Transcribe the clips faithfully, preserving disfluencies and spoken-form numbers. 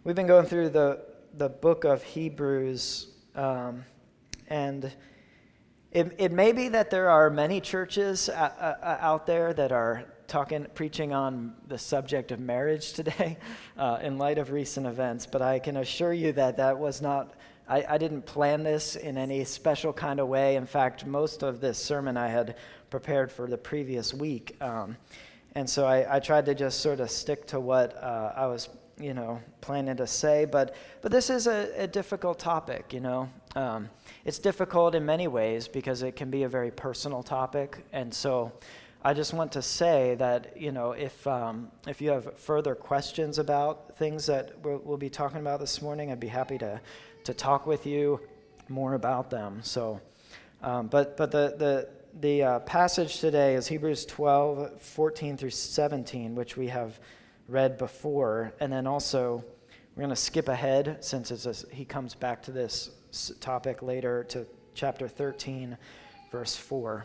We've been going through the, the book of Hebrews, um, and it, it may be that there are many churches a, a, out there that are talking, preaching on the subject of marriage today uh, in light of recent events, but I can assure you that that was not, I, I didn't plan this in any special kind of way. In fact, most of this sermon I had prepared for the previous week, um, and so I, I tried to just sort of stick to what uh, I was you know, planning to say, but but this is a, a difficult topic, you know. Um, it's difficult in many ways because it can be a very personal topic, and so I just want to say that, you know, if um, if you have further questions about things that we'll, we'll be talking about this morning, I'd be happy to to talk with you more about them. So, um, but but the the the uh, passage today is Hebrews twelve, fourteen through seventeen, which we have read before, and then also we're going to skip ahead since it's a, he comes back to this topic later to chapter thirteen, verse four.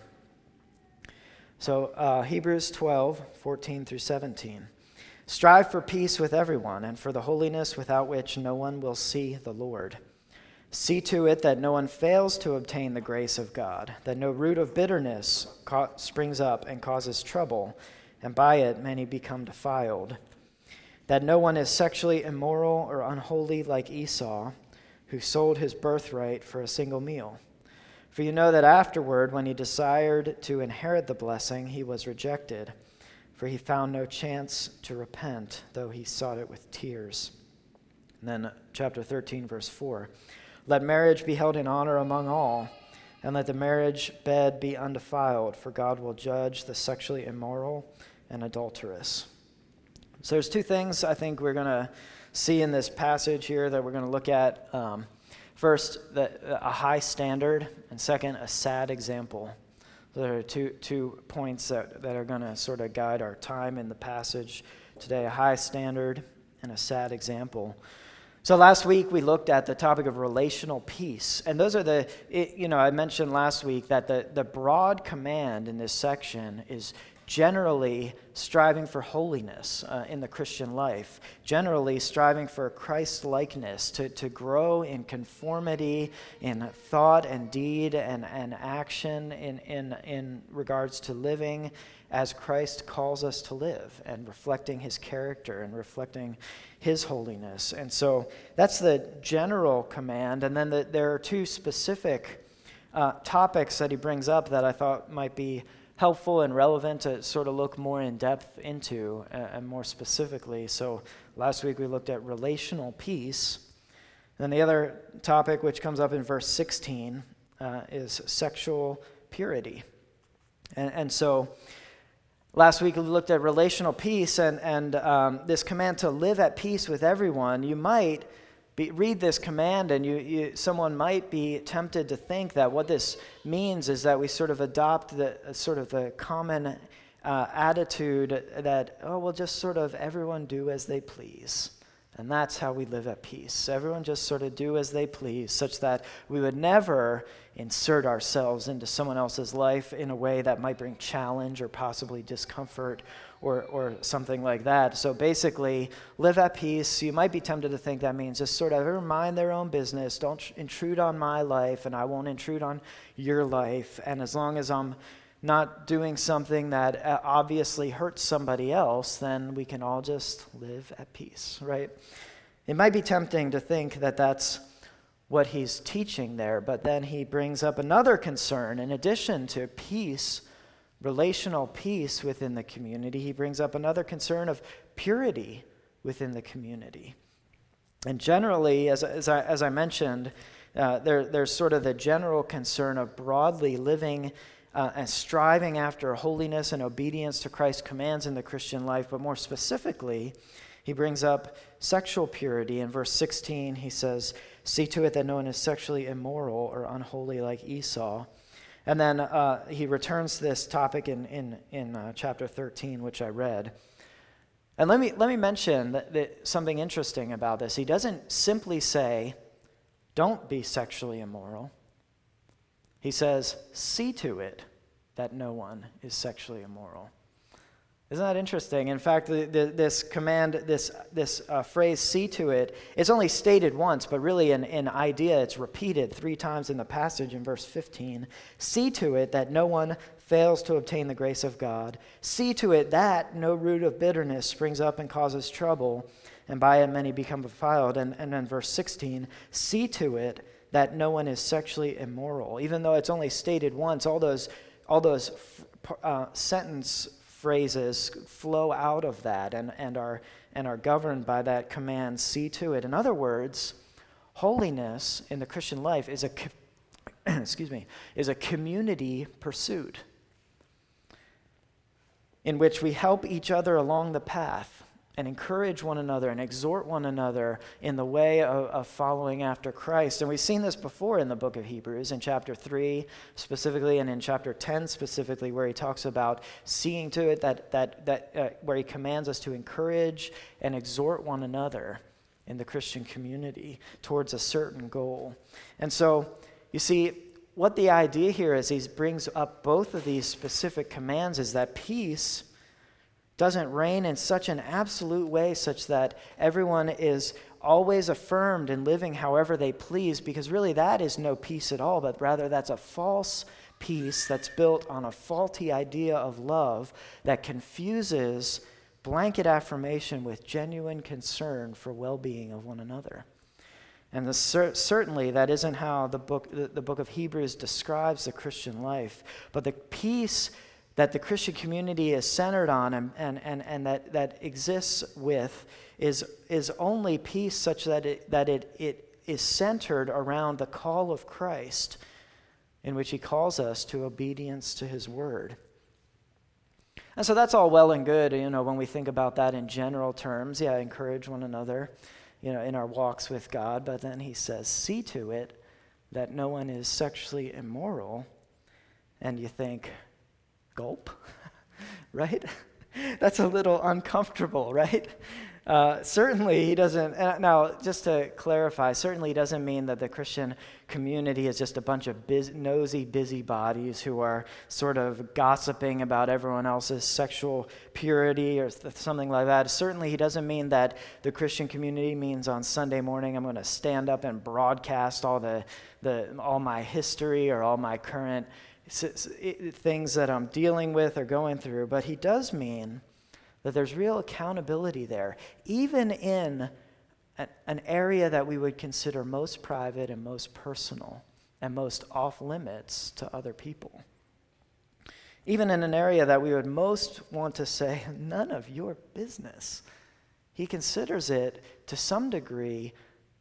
So uh, Hebrews twelve, fourteen through seventeen. Strive for peace with everyone and for the holiness without which no one will see the Lord. See to it that no one fails to obtain the grace of God, that no root of bitterness ca- springs up and causes trouble, and by it many become defiled. That no one is sexually immoral or unholy like Esau, who sold his birthright for a single meal. For you know that afterward, when he desired to inherit the blessing, he was rejected, for he found no chance to repent, though he sought it with tears. And then chapter thirteen, verse four. Let marriage be held in honor among all, and let the marriage bed be undefiled, for God will judge the sexually immoral and adulterous. So there's two things I think we're going to see in this passage here that we're going to look at. Um, first, the, a high standard, and second, a sad example. So there are two two points that, that are going to sort of guide our time in the passage today, a high standard and a sad example. So last week we looked at the topic of relational peace, and those are the, it, you know, I mentioned last week that the, the broad command in this section is generally striving for holiness uh, in the Christian life, generally striving for Christ-likeness, to, to grow in conformity in thought and deed and, and action in, in, in regards to living as Christ calls us to live and reflecting his character and reflecting his holiness. And so that's the general command. And then the, there are two specific uh, topics that he brings up that I thought might be helpful and relevant to sort of look more in depth into uh, and more specifically. So last week we looked at relational peace. Then the other topic, which comes up in verse sixteen, uh, is sexual purity. And, and so last week we looked at relational peace and, and um, this command to live at peace with everyone. You might Be, read this command and you, you, someone might be tempted to think that what this means is that we sort of adopt the uh, sort of the common uh, attitude that, oh, we'll just sort of everyone do as they please. And that's how we live at peace. Everyone just sort of do as they please, such that we would never insert ourselves into someone else's life in a way that might bring challenge or possibly discomfort or or something like that. So basically, live at peace. You might be tempted to think that means just sort of everyone mind their own business. Don't tr- intrude on my life, and I won't intrude on your life. And as long as I'm not doing something that obviously hurts somebody else, then we can all just live at peace, right? It might be tempting to think that that's what he's teaching there, but then he brings up another concern. In addition to peace, relational peace within the community, he brings up another concern of purity within the community. And generally, as, as, I, as I mentioned, uh, there, there's sort of the general concern of broadly living Uh, and striving after holiness and obedience to Christ's commands in the Christian life. But more specifically, he brings up sexual purity. In verse sixteen, he says, see to it that no one is sexually immoral or unholy like Esau. And then uh, he returns to this topic in, in, in uh, chapter thirteen, which I read. And let me, let me mention that, that something interesting about this. He doesn't simply say, don't be sexually immoral. He says, see to it that no one is sexually immoral. Isn't that interesting? In fact, the, the, this command, this this uh, phrase, see to it, it's only stated once, but really in, in idea, it's repeated three times in the passage in verse fifteen. See to it that no one fails to obtain the grace of God. See to it that no root of bitterness springs up and causes trouble, and by it many become defiled. And, and then verse sixteen, see to it that no one is sexually immoral. Even though it's only stated once, all those, all those uh, sentence phrases flow out of that and, and are and are governed by that command, see to it. In other words, holiness in the Christian life is a excuse me, is a community pursuit in which we help each other along the path and encourage one another and exhort one another in the way of, of following after Christ. And we've seen this before in the book of Hebrews, in chapter three specifically, and in chapter ten specifically, where he talks about seeing to it that, that, that uh, where he commands us to encourage and exhort one another in the Christian community towards a certain goal. And so, you see, what the idea here is, he brings up both of these specific commands, is that peace doesn't reign in such an absolute way such that everyone is always affirmed in living however they please, because really that is no peace at all, but rather that's a false peace that's built on a faulty idea of love that confuses blanket affirmation with genuine concern for well-being of one another. And the, cer- certainly that isn't how the book, the, the book of Hebrews describes the Christian life, but the peace that the Christian community is centered on and, and, and, and that, that exists with is, is only peace such that it, that it, it is centered around the call of Christ, in which he calls us to obedience to his word. And so that's all well and good, you know, when we think about that in general terms. Yeah, encourage one another, you know, in our walks with God. But then he says, see to it that no one is sexually immoral. And you think, gulp, right? That's a little uncomfortable, right? Uh, certainly he doesn't, now just to clarify, certainly he doesn't mean that the Christian community is just a bunch of biz, nosy busybodies who are sort of gossiping about everyone else's sexual purity or th- something like that. Certainly he doesn't mean that the Christian community means on Sunday morning I'm going to stand up and broadcast all the, the all my history or all my current things that I'm dealing with or going through, but he does mean that there's real accountability there, even in an area that we would consider most private and most personal and most off limits to other people. Even in an area that we would most want to say, none of your business. He considers it to some degree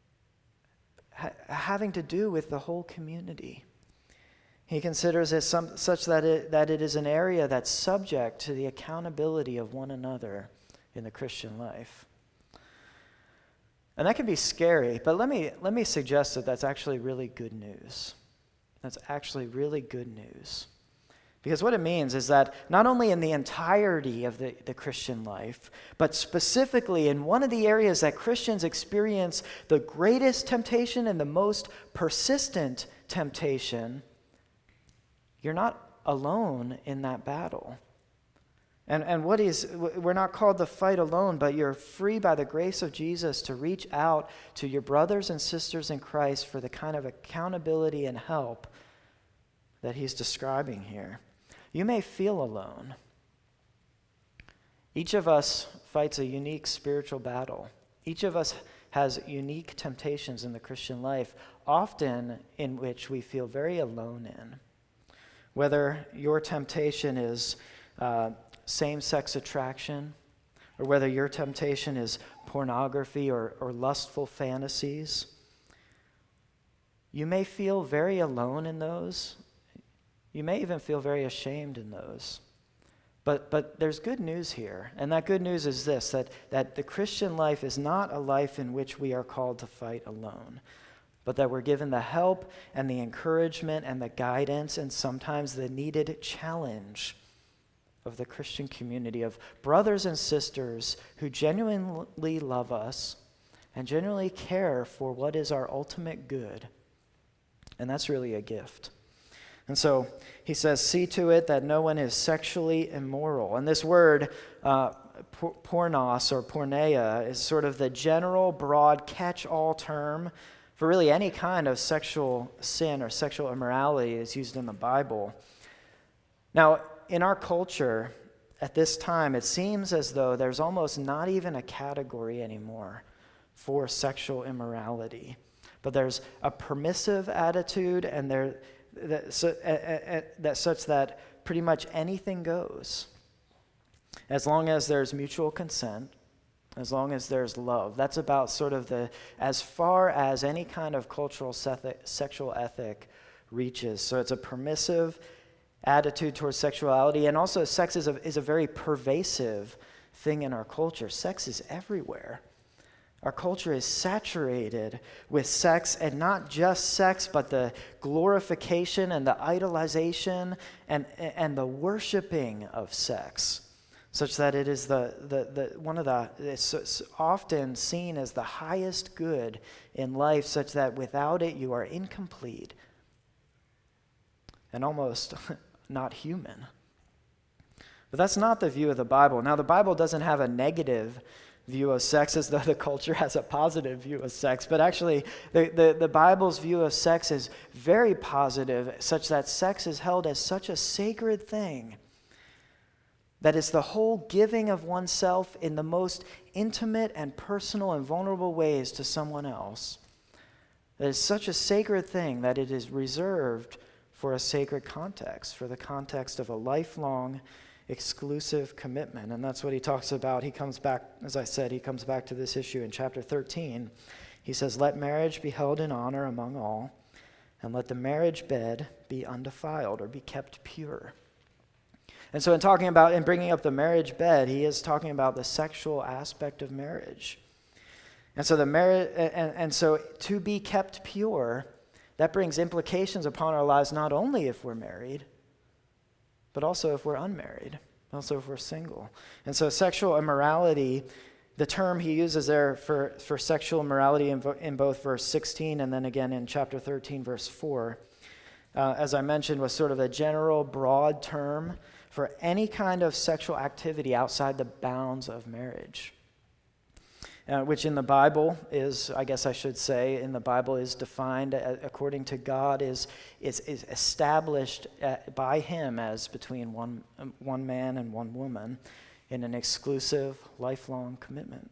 ha- having to do with the whole community. He considers it some, such that it, that it is an area that's subject to the accountability of one another in the Christian life. And that can be scary, but let me, let me suggest that that's actually really good news. That's actually really good news. Because what it means is that not only in the entirety of the, the Christian life, but specifically in one of the areas that Christians experience the greatest temptation and the most persistent temptation, you're not alone in that battle. And and what is, we're not called to fight alone, but you're free by the grace of Jesus to reach out to your brothers and sisters in Christ for the kind of accountability and help that he's describing here. You may feel alone. Each of us fights a unique spiritual battle. Each of us has unique temptations in the Christian life, often in which we feel very alone in. Whether your temptation is uh, same-sex attraction, or whether your temptation is pornography or, or lustful fantasies, you may feel very alone in those. You may even feel very ashamed in those. But but there's good news here, and that good news is this, that, that the Christian life is not a life in which we are called to fight alone, but that we're given the help and the encouragement and the guidance and sometimes the needed challenge of the Christian community, of brothers and sisters who genuinely love us and genuinely care for what is our ultimate good. And that's really a gift. And so he says, see to it that no one is sexually immoral. And this word, uh, pornos or porneia, is sort of the general, broad, catch-all term for really any kind of sexual sin or sexual immorality is used in the Bible. Now, in our culture, at this time, it seems as though there's almost not even a category anymore for sexual immorality. But there's a permissive attitude, and there that, so, uh, uh, that such that pretty much anything goes, as long as there's mutual consent, as long as there's love. That's about sort of the as far as any kind of cultural sexual ethic reaches. So it's a permissive attitude towards sexuality, and also sex is a, is a very pervasive thing in our culture. Sex is everywhere. Our culture is saturated with sex, and not just sex, but the glorification and the idolization and, and the worshiping of sex, such that it is the, the, the one of the, it's often seen as the highest good in life, such that without it you are incomplete and almost not human. But that's not the view of the Bible. Now, the Bible doesn't have a negative view of sex as though the culture has a positive view of sex. But actually, the, the, the Bible's view of sex is very positive, such that sex is held as such a sacred thing that it's the whole giving of oneself in the most intimate and personal and vulnerable ways to someone else. That is such a sacred thing that it is reserved for a sacred context, for the context of a lifelong exclusive commitment. And that's what he talks about. He comes back, as I said, he comes back to this issue in chapter thirteen. He says, let marriage be held in honor among all, and let the marriage bed be undefiled or be kept pure. And so in talking about and bringing up the marriage bed, he is talking about the sexual aspect of marriage. And so the marriage, and, and so to be kept pure, that brings implications upon our lives, not only if we're married, but also if we're unmarried, also if we're single. And so sexual immorality, the term he uses there for, for sexual immorality in, in both verse sixteen and then again in chapter thirteen, verse four, uh, as I mentioned, was sort of a general, broad term for any kind of sexual activity outside the bounds of marriage. Uh, which in the Bible is, I guess I should say, in the Bible is defined uh, according to God, is, is, is established uh, by him as between one, um, one man and one woman in an exclusive, lifelong commitment.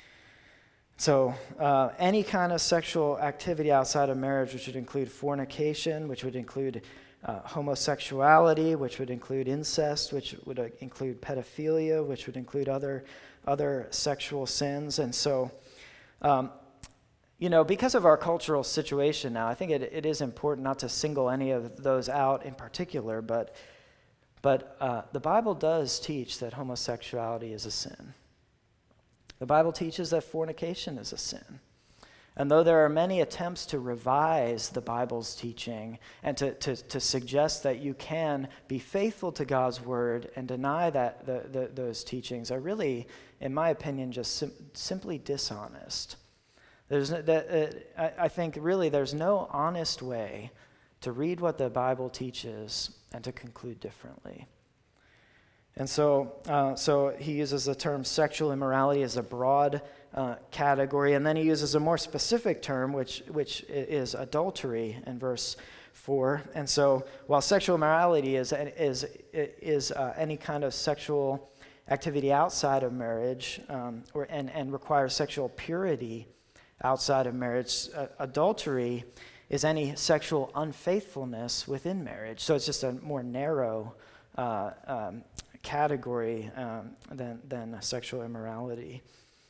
So uh, any kind of sexual activity outside of marriage, which would include fornication, which would include uh, homosexuality, which would include incest, which would uh, include pedophilia, which would include other other sexual sins. And so, um, you know, because of our cultural situation now, I think it, it is important not to single any of those out in particular, but but uh, the Bible does teach that homosexuality is a sin. The Bible teaches that fornication is a sin. And though there are many attempts to revise the Bible's teaching and to, to, to suggest that you can be faithful to God's word and deny that the, the, those teachings are really, in my opinion, just sim- simply dishonest. There's no, that, uh, I, I think really there's no honest way to read what the Bible teaches and to conclude differently. And so, uh, so he uses the term sexual immorality as a broad uh, category, and then he uses a more specific term, which which is adultery in verse four. And so, while sexual immorality is is is uh, any kind of sexual activity outside of marriage, um, or and and requires sexual purity outside of marriage, uh, adultery is any sexual unfaithfulness within marriage. So it's just a more narrow Uh, um, category um, than, than sexual immorality.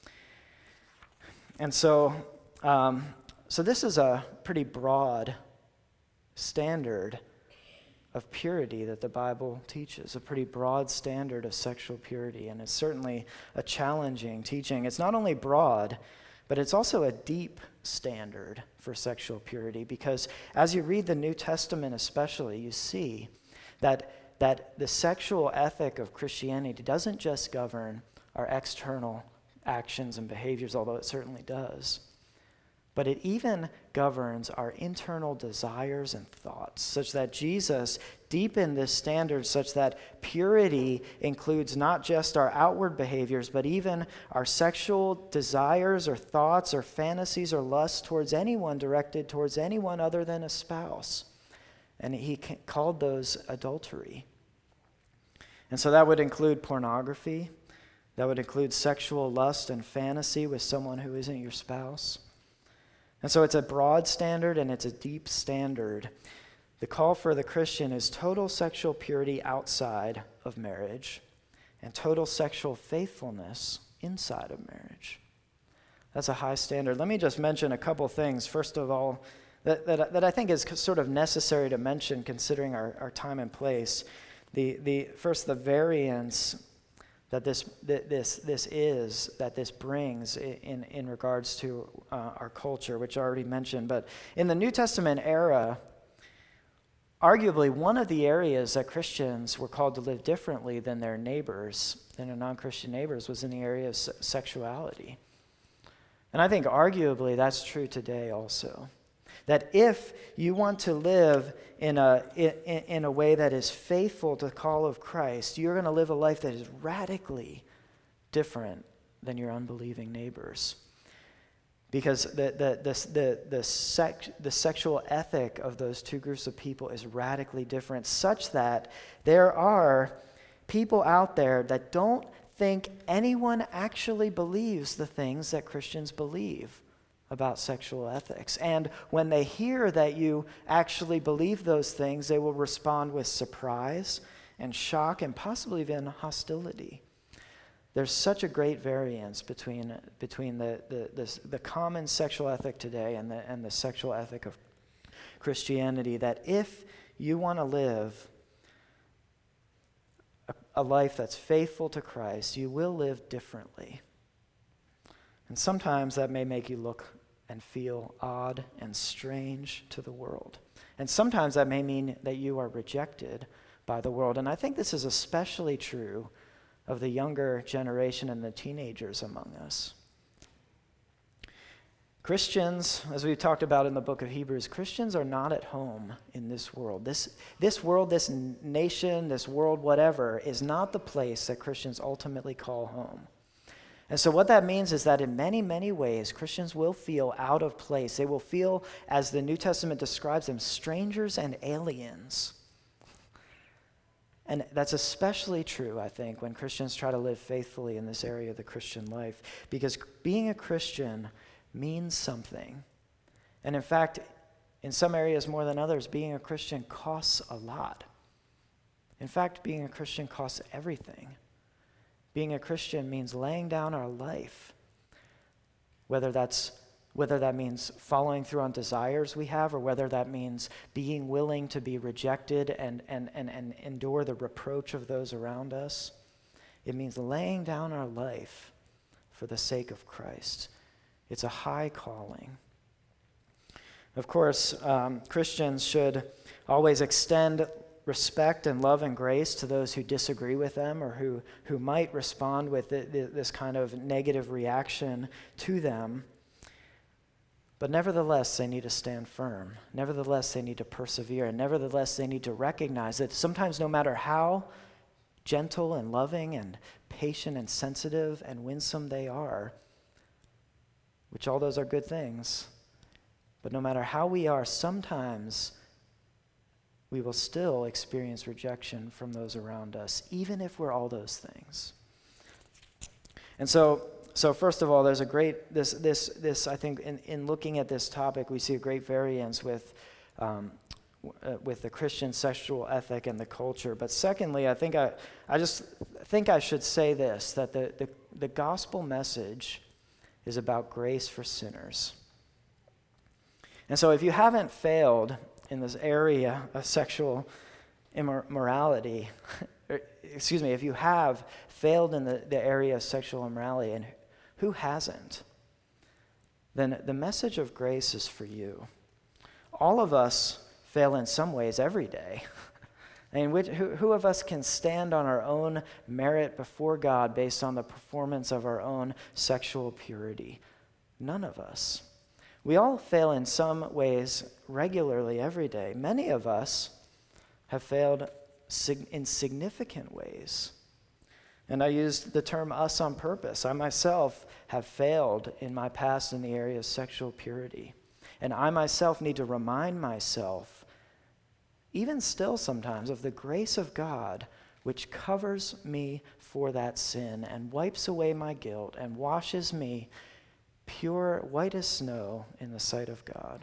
And so, um, so this is a pretty broad standard of purity that the Bible teaches, a pretty broad standard of sexual purity, and it's certainly a challenging teaching. It's not only broad, but it's also a deep standard for sexual purity, because as you read the New Testament especially, you see that that the sexual ethic of Christianity doesn't just govern our external actions and behaviors, although it certainly does, but it even governs our internal desires and thoughts, such that Jesus deepened this standard such that purity includes not just our outward behaviors, but even our sexual desires or thoughts or fantasies or lusts towards anyone directed towards anyone other than a spouse. And he called those adultery. And so that would include pornography. That would include sexual lust and fantasy with someone who isn't your spouse. And so it's a broad standard and it's a deep standard. The call for the Christian is total sexual purity outside of marriage and total sexual faithfulness inside of marriage. That's a high standard. Let me just mention a couple things. First of all, that, that, that I think is sort of necessary to mention considering our, our time and place. The, the, first, the variance that this this this is, that this brings in, in regards to uh, our culture, which I already mentioned. But in the New Testament era, arguably one of the areas that Christians were called to live differently than their neighbors, than their non-Christian neighbors, was in the area of se- sexuality. And I think arguably that's true today also. That if you want to live in a in, in a way that is faithful to the call of Christ, you're going to live a life that is radically different than your unbelieving neighbors. Because the the the the the, sex, the sexual ethic of those two groups of people is radically different, such that there are people out there that don't think anyone actually believes the things that Christians believe about sexual ethics. And when they hear that you actually believe those things, they will respond with surprise and shock and possibly even hostility. There's such a great variance between between the the, the, the common sexual ethic today and the and the sexual ethic of Christianity, that if you want to live a, a life that's faithful to Christ, you will live differently. And sometimes that may make you look and feel odd and strange to the world. And sometimes that may mean that you are rejected by the world. And I think this is especially true of the younger generation and the teenagers among us. Christians, as we've talked about in the book of Hebrews, Christians are not at home in this world. This, this world, this nation, this world, whatever, is not the place that Christians ultimately call home. And so what that means is that in many, many ways, Christians will feel out of place. They will feel, as the New Testament describes them, strangers and aliens. And that's especially true, I think, when Christians try to live faithfully in this area of the Christian life. Because being a Christian means something. And in fact, in some areas more than others, being a Christian costs a lot. In fact, being a Christian costs everything. Being a Christian means laying down our life, whether that's whether that means following through on desires we have, or whether that means being willing to be rejected and, and, and, and endure the reproach of those around us. It means laying down our life for the sake of Christ. It's a high calling. Of course, um, Christians should always extend respect and love and grace to those who disagree with them or who, who might respond with the, the, this kind of negative reaction to them. But nevertheless, they need to stand firm. Nevertheless, they need to persevere. And nevertheless, they need to recognize that sometimes no matter how gentle and loving and patient and sensitive and winsome they are, which all those are good things, but no matter how we are, sometimes we will still experience rejection from those around us, even if we're all those things. And so, so first of all, there's a great, this, this, this. I think in, in looking at this topic, we see a great variance with, um, uh, with the Christian sexual ethic and the culture. But secondly, I think I, I just think I should say this, that the, the, the gospel message is about grace for sinners. And so if you haven't failed in this area of sexual immorality, or, excuse me, if you have failed in the, the area of sexual immorality, and who hasn't, then the message of grace is for you. All of us fail in some ways every day. I mean, which, who, who of us can stand on our own merit before God based on the performance of our own sexual purity? None of us. We all fail in some ways regularly every day. Many of us have failed sig- in significant ways. And I used the term us on purpose. I myself have failed in my past in the area of sexual purity. And I myself need to remind myself, even still sometimes, of the grace of God which covers me for that sin and wipes away my guilt and washes me pure, white as snow in the sight of God.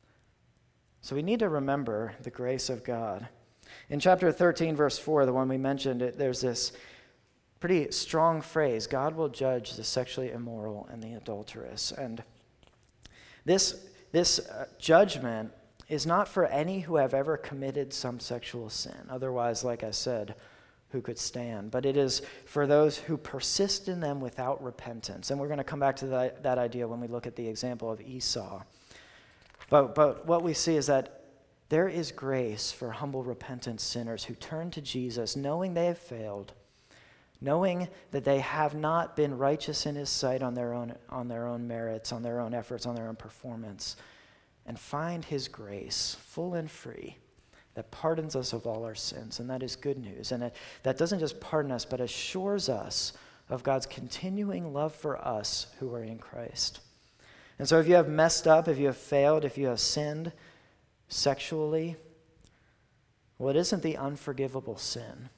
So we need to remember the grace of God. In chapter thirteen, verse four, the one we mentioned, it, there's this pretty strong phrase, God will judge the sexually immoral and the adulterous. And this, this uh, judgment is not for any who have ever committed some sexual sin. Otherwise, like I said, who could stand? But it is for those who persist in them without repentance. And we're going to come back to that, that idea when we look at the example of Esau. But, but what we see is that there is grace for humble, repentant sinners who turn to Jesus knowing they have failed, knowing that they have not been righteous in his sight on their own, on their own merits, on their own efforts, on their own performance, and find his grace full and free that pardons us of all our sins. And that is good news. And it, that doesn't just pardon us, but assures us of God's continuing love for us who are in Christ. And so if you have messed up, if you have failed, if you have sinned sexually, well, it isn't the unforgivable sin.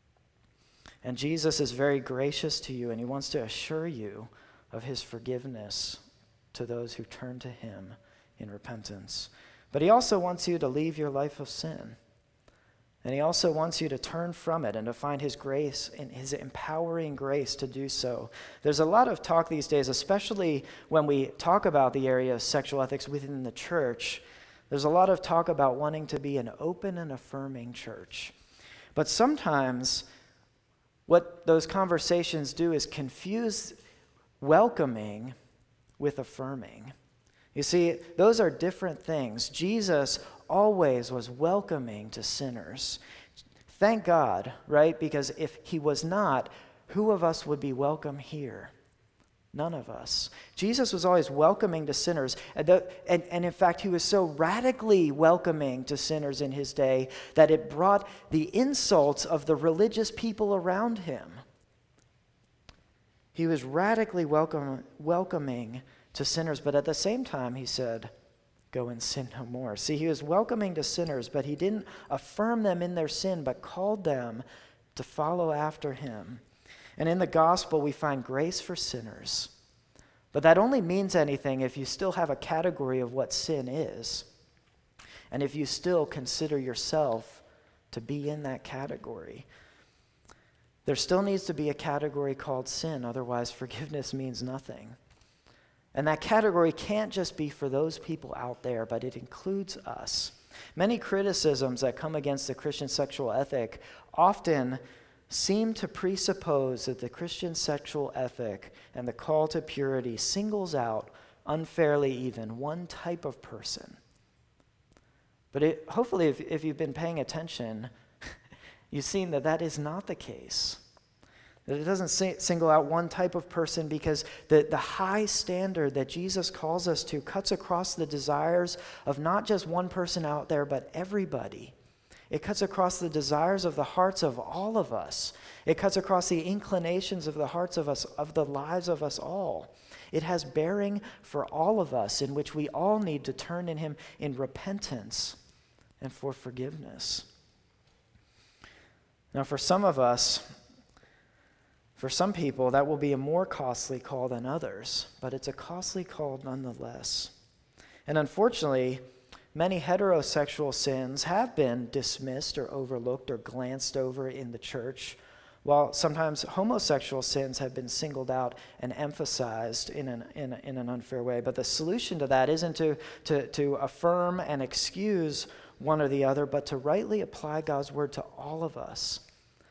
And Jesus is very gracious to you, and he wants to assure you of his forgiveness to those who turn to him in repentance. But he also wants you to leave your life of sin. And he also wants you to turn from it and to find his grace and his empowering grace to do so. There's a lot of talk these days, especially when we talk about the area of sexual ethics within the church. There's a lot of talk about wanting to be an open and affirming church. But sometimes what those conversations do is confuse welcoming with affirming. You see, those are different things. Jesus always was welcoming to sinners. Thank God, right? Because if he was not, who of us would be welcome here? None of us. Jesus was always welcoming to sinners. And, the, and, and in fact, he was so radically welcoming to sinners in his day that it brought the insults of the religious people around him. He was radically welcome, welcoming to sinners, but at the same time, he said, go and sin no more. See, he was welcoming to sinners, but he didn't affirm them in their sin, but called them to follow after him. And in the gospel, we find grace for sinners. But that only means anything if you still have a category of what sin is, and if you still consider yourself to be in that category. There still needs to be a category called sin, otherwise forgiveness means nothing. And that category can't just be for those people out there, but it includes us. Many criticisms that come against the Christian sexual ethic often seem to presuppose that the Christian sexual ethic and the call to purity singles out, unfairly even, one type of person. But it, hopefully, if, if you've been paying attention, you've seen that that is not the case. That it doesn't single out one type of person, because the, the high standard that Jesus calls us to cuts across the desires of not just one person out there, but everybody. It cuts across the desires of the hearts of all of us. It cuts across the inclinations of the hearts of us, of the lives of us all. It has bearing for all of us, in which we all need to turn in him in repentance and for forgiveness. Now, for some of us, For some people, that will be a more costly call than others, but it's a costly call nonetheless. And unfortunately, many heterosexual sins have been dismissed or overlooked or glanced over in the church, while sometimes homosexual sins have been singled out and emphasized in an, in, in an unfair way. But the solution to that isn't to, to, to affirm and excuse one or the other, but to rightly apply God's word to all of us.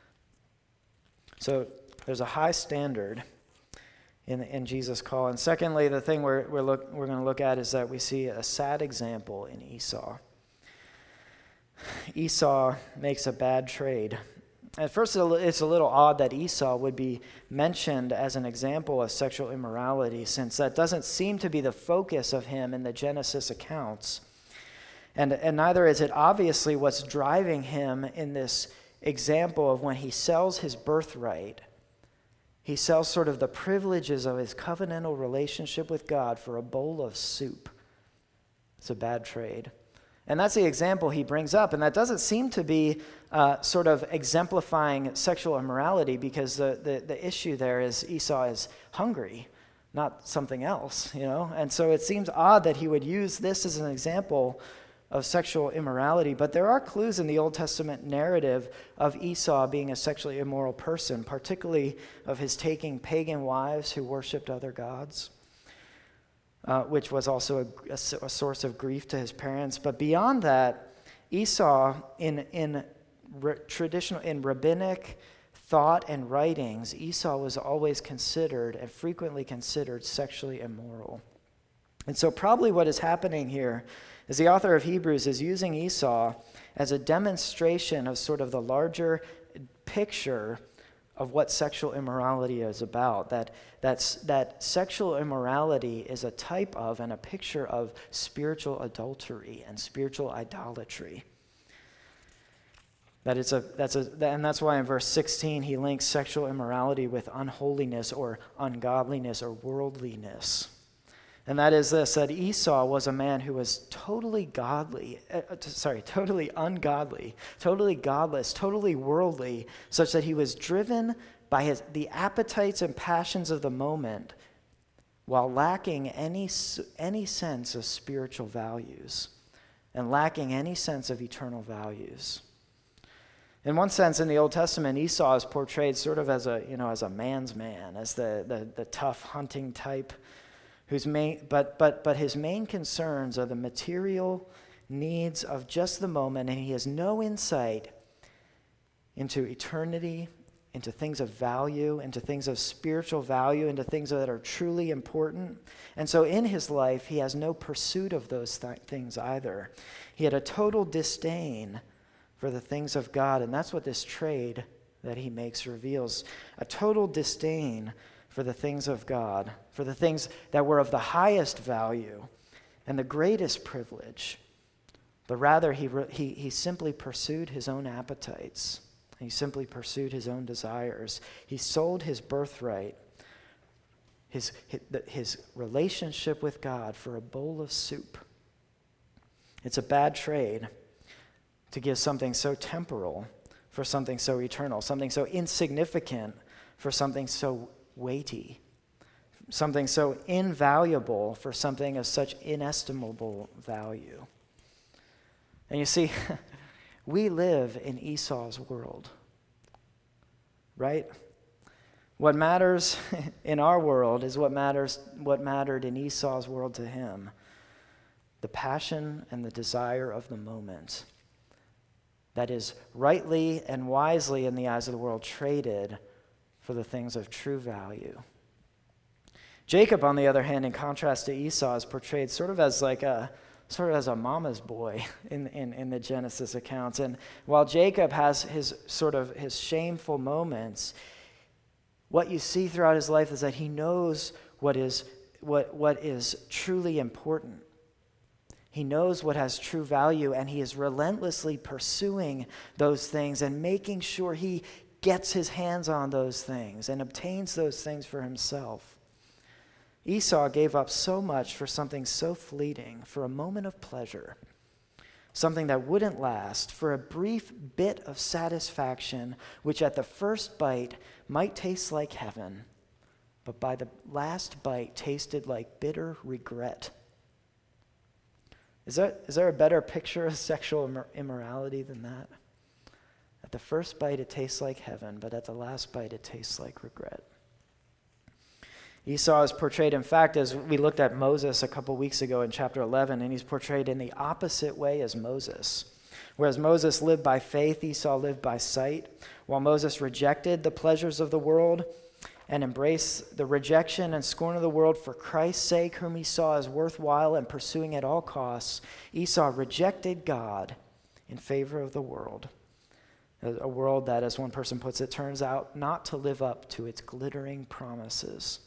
So, there's a high standard in, in Jesus' call. And secondly, the thing we're, we're, look, we're going to look at is that we see a sad example in Esau. Esau makes a bad trade. At first, it's a little odd that Esau would be mentioned as an example of sexual immorality, since that doesn't seem to be the focus of him in the Genesis accounts. And, and neither is it obviously what's driving him in this example of when he sells his birthright. He sells sort of the privileges of his covenantal relationship with God for a bowl of soup. It's a bad trade. And that's the example he brings up. And that doesn't seem to be uh, sort of exemplifying sexual immorality, because the, the, the issue there is Esau is hungry, not something else, you know. And so it seems odd that he would use this as an example of sexual immorality. But there are clues in the Old Testament narrative of Esau being a sexually immoral person, particularly of his taking pagan wives who worshipped other gods. Uh, which was also a, a, a source of grief to his parents. But beyond that, Esau, in in re, traditional in rabbinic thought and writings, Esau was always considered and frequently considered sexually immoral. And so probably what is happening here is the author of Hebrews is using Esau as a demonstration of sort of the larger picture of what sexual immorality is about, that that's, that sexual immorality is a type of and a picture of spiritual adultery and spiritual idolatry. That it's a that's a and that's why in verse sixteen he links sexual immorality with unholiness or ungodliness or worldliness. And that is this, that Esau was a man who was totally godly, uh, sorry, totally ungodly, totally godless, totally worldly, such that he was driven by his the appetites and passions of the moment while lacking any, any sense of spiritual values and lacking any sense of eternal values. In one sense, in the Old Testament, Esau is portrayed sort of as a, you know, as a man's man, as the, the, the tough hunting type, whose main, but but but his main concerns are the material needs of just the moment, and he has no insight into eternity, into things of value, into things of spiritual value, into things that are truly important. And so in his life, he has no pursuit of those th- things either. He had a total disdain for the things of God, and that's what this trade that he makes reveals, a total disdain for the things of God, for the things that were of the highest value and the greatest privilege. But rather, he, he, he simply pursued his own appetites. He simply pursued his own desires. He sold his birthright, his, his relationship with God, for a bowl of soup. It's a bad trade to give something so temporal for something so eternal, something so insignificant for something so weighty, something so invaluable for something of such inestimable value. And you see, we live in Esau's world, right? What matters in our world is what matters, what mattered in Esau's world to him. The passion and the desire of the moment that is rightly and wisely in the eyes of the world traded for the things of true value. Jacob, on the other hand, in contrast to Esau, is portrayed sort of as like a sort of as a mama's boy in, in, in the Genesis accounts. And while Jacob has his sort of his shameful moments, what you see throughout his life is that he knows what is what what is truly important. He knows what has true value, and he is relentlessly pursuing those things and making sure he gets his hands on those things and obtains those things for himself. Esau gave up so much for something so fleeting, for a moment of pleasure, something that wouldn't last, for a brief bit of satisfaction, which at the first bite might taste like heaven, but by the last bite tasted like bitter regret. Is that, is there a better picture of sexual immor- immorality than that? At the first bite, it tastes like heaven, but at the last bite, it tastes like regret. Esau is portrayed, in fact, as we looked at Moses a couple weeks ago in chapter eleven, and he's portrayed in the opposite way as Moses. Whereas Moses lived by faith, Esau lived by sight. While Moses rejected the pleasures of the world and embraced the rejection and scorn of the world for Christ's sake, whom he saw as worthwhile and pursuing at all costs, Esau rejected God in favor of the world. A, a world that, as one person puts it, turns out not to live up to its glittering promises.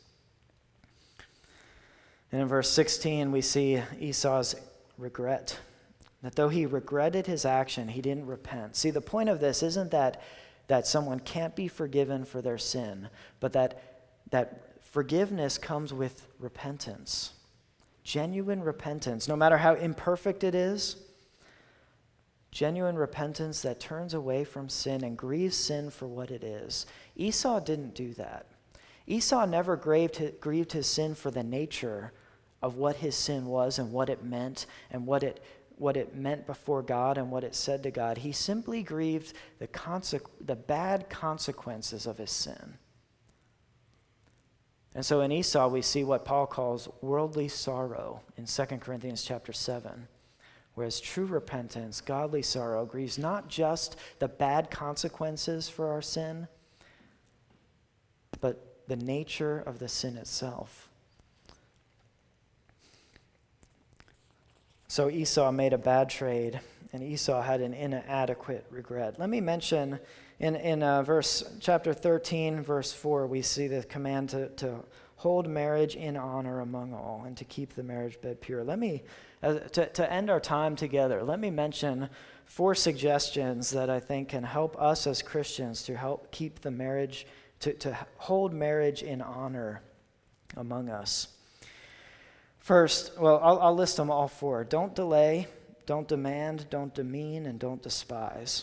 And in verse sixteen, we see Esau's regret. That though he regretted his action, he didn't repent. See, the point of this isn't that, that someone can't be forgiven for their sin, but that, that forgiveness comes with repentance. Genuine repentance, no matter how imperfect it is. Genuine repentance that turns away from sin and grieves sin for what it is. Esau didn't do that. Esau never grieved his, grieved his sin for the nature of what his sin was and what it meant and what it what it meant before God and what it said to God. He simply grieved the conse- the bad consequences of his sin. And so in Esau, we see what Paul calls worldly sorrow in Second Corinthians chapter seven. Whereas true repentance, godly sorrow, grieves not just the bad consequences for our sin, but the nature of the sin itself. So Esau made a bad trade, and Esau had an inadequate regret. Let me mention in, in uh, verse chapter thirteen, verse four, we see the command to, to hold marriage in honor among all and to keep the marriage bed pure. Let me, uh, to, to end our time together, let me mention four suggestions that I think can help us as Christians to help keep the marriage, to, to hold marriage in honor among us. First, well, I'll, I'll list them all four. Don't delay, don't demand, don't demean, and don't despise.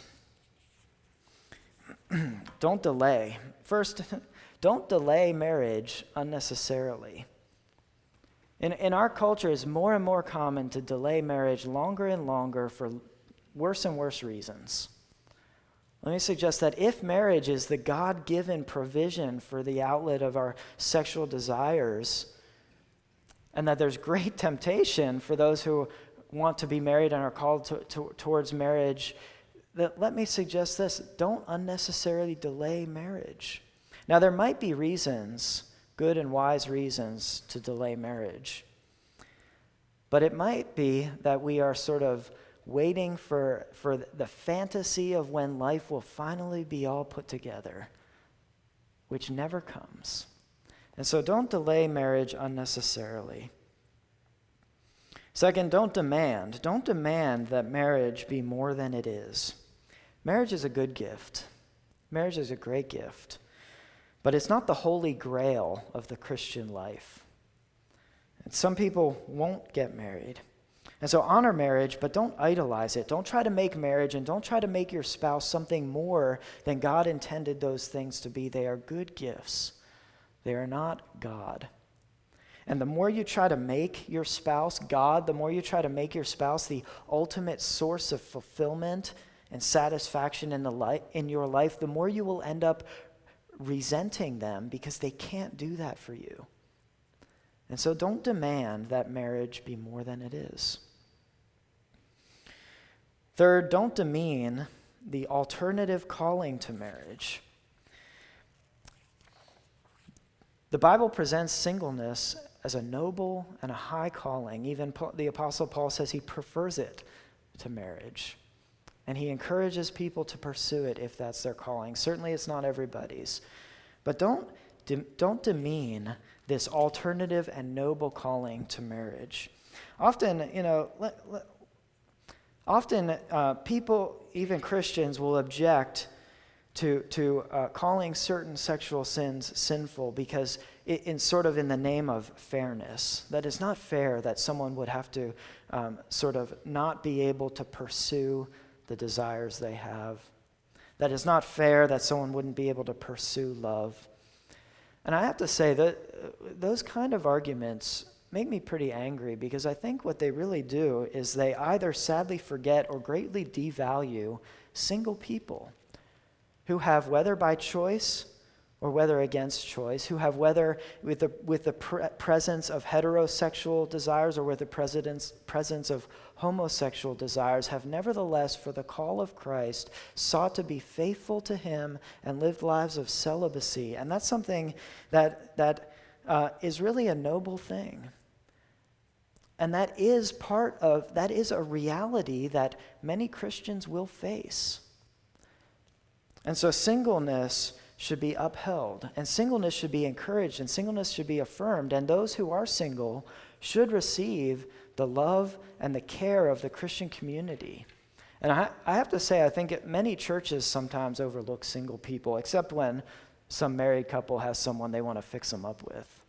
Don't delay. First, don't delay marriage unnecessarily. In, in our culture, it's more and more common to delay marriage longer and longer for worse and worse reasons. Let me suggest that if marriage is the God-given provision for the outlet of our sexual desires, and that there's great temptation for those who want to be married and are called to, to, towards marriage, that let me suggest this: don't unnecessarily delay marriage. Now, there might be reasons, good and wise reasons, to delay marriage. But it might be that we are sort of waiting for, for the fantasy of when life will finally be all put together, which never comes. And so don't delay marriage unnecessarily. Second, don't demand. Don't demand that marriage be more than it is. Marriage is a good gift. Marriage is a great gift. But it's not the holy grail of the Christian life. And some people won't get married. And so honor marriage, but don't idolize it. Don't try to make marriage and don't try to make your spouse something more than God intended those things to be. They are good gifts. They are not God. And the more you try to make your spouse God, the more you try to make your spouse the ultimate source of fulfillment and satisfaction in the li- in your life, the more you will end up resenting them because they can't do that for you. And so don't demand that marriage be more than it is. Third, don't demean the alternative calling to marriage. The Bible presents singleness as a noble and a high calling. Even the Apostle Paul says he prefers it to marriage. And he encourages people to pursue it if that's their calling. Certainly it's not everybody's. But don't, de- don't demean this alternative and noble calling to marriage. Often, you know, let, let, often uh, people, even Christians, will object to to uh, calling certain sexual sins sinful because it, in sort of in the name of fairness. That it's not fair that someone would have to um, sort of not be able to pursue the desires they have. That it's not fair that someone wouldn't be able to pursue love. And I have to say that uh, those kind of arguments make me pretty angry because I think what they really do is they either sadly forget or greatly devalue single people who have, whether by choice or whether against choice, who have, whether with the with the pre- presence of heterosexual desires or with the presence, presence of homosexual desires, have nevertheless, for the call of Christ, sought to be faithful to him and lived lives of celibacy. And that's something that, that uh, is really a noble thing. And that is part of, that is a reality that many Christians will face. And so singleness should be upheld, and singleness should be encouraged, and singleness should be affirmed, and those who are single should receive the love and the care of the Christian community. And I, I have to say, I think it, many churches sometimes overlook single people, except when some married couple has someone they want to fix them up with.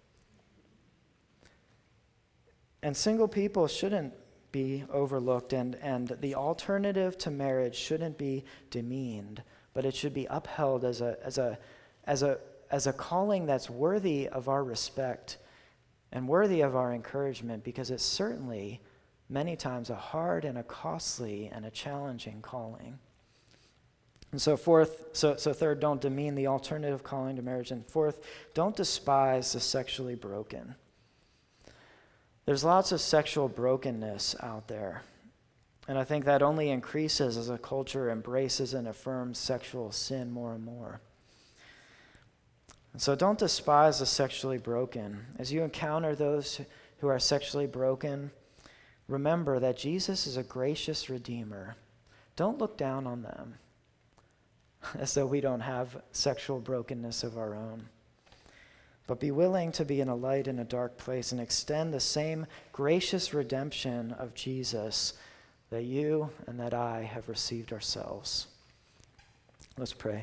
And single people shouldn't be overlooked, and, and the alternative to marriage shouldn't be demeaned, but it should be upheld as a as a as a as a calling that's worthy of our respect and worthy of our encouragement, because it's certainly many times a hard and a costly and a challenging calling. And so fourth, so so third, don't demean the alternative calling to marriage, and fourth, don't despise the sexually broken. There's lots of sexual brokenness out there. And I think that only increases as a culture embraces and affirms sexual sin more and more. And so don't despise the sexually broken. As you encounter those who are sexually broken, remember that Jesus is a gracious Redeemer. Don't look down on them as though we don't have sexual brokenness of our own. But be willing to be in a light in a dark place and extend the same gracious redemption of Jesus that you and that I have received ourselves. Let's pray.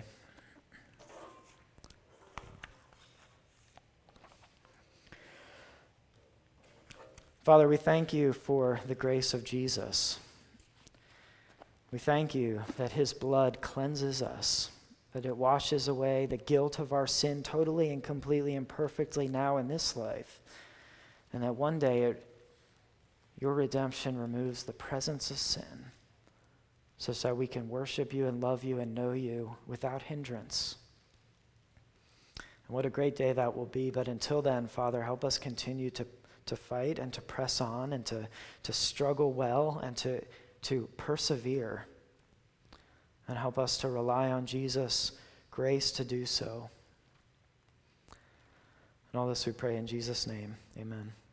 Father, we thank you for the grace of Jesus. We thank you that his blood cleanses us, that it washes away the guilt of our sin totally and completely and perfectly now in this life, and that one day it your redemption removes the presence of sin, such that we can worship you and love you and know you without hindrance. And what a great day that will be. But until then, Father, help us continue to, to fight and to press on and to, to struggle well and to, to persevere. And help us to rely on Jesus' grace to do so. And all this we pray in Jesus' name. Amen.